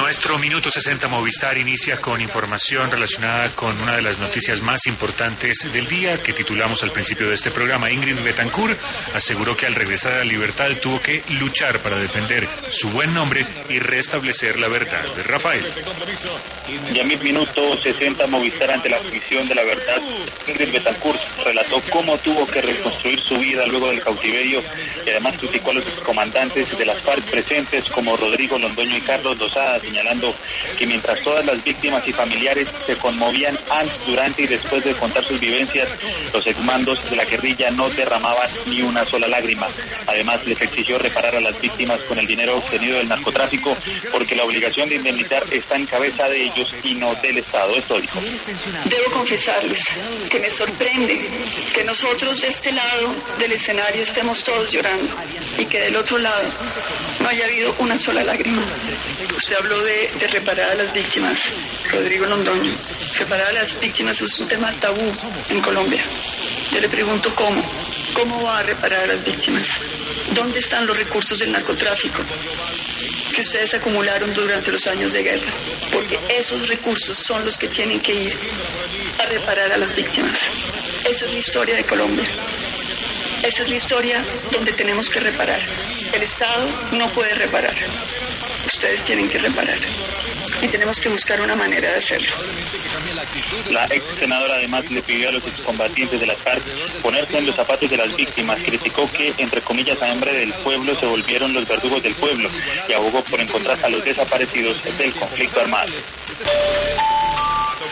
Nuestro Minuto 60 Movistar inicia con información relacionada con una de las noticias más importantes del día que titulamos al principio de este programa. Ingrid Betancourt aseguró que al regresar a la libertad tuvo que luchar para defender su buen nombre y restablecer la verdad. Rafael. Ya en Minuto 60 Movistar ante la Comisión de la Verdad, Ingrid Betancourt relató cómo tuvo que reconstruir su vida luego del cautiverio y además criticó a los excomandantes de las FARC presentes como Rodrigo Londoño y Carlos Lozada, señalando que mientras todas las víctimas y familiares se conmovían antes, durante y después de contar sus vivencias, los exmandos de la guerrilla no derramaban ni una sola lágrima. Además, les exigió reparar a las víctimas con el dinero obtenido del narcotráfico, porque la obligación de indemnizar está en cabeza de ellos y no del Estado. Esto dijo. Debo confesarles que me sorprende que nosotros de este lado del escenario estemos todos llorando y que del otro lado no haya habido una sola lágrima. Usted habló de reparar a las víctimas, Rodrigo Londoño. Reparar a las víctimas es un tema tabú en Colombia. Yo le pregunto ¿cómo va a reparar a las víctimas? ¿Dónde están los recursos del narcotráfico que ustedes acumularon durante los años de guerra? Porque esos recursos son los que tienen que ir a reparar a las víctimas. Esa es la historia de Colombia. Esa es la historia donde tenemos que reparar. El Estado no puede reparar. Ustedes tienen que reparar. Y tenemos que buscar una manera de hacerlo. La ex senadora además le pidió a los excombatientes de las FARC ponerse en los zapatos de las víctimas. Criticó que, entre comillas, a nombre del pueblo se volvieron los verdugos del pueblo y abogó por encontrar a los desaparecidos del conflicto armado.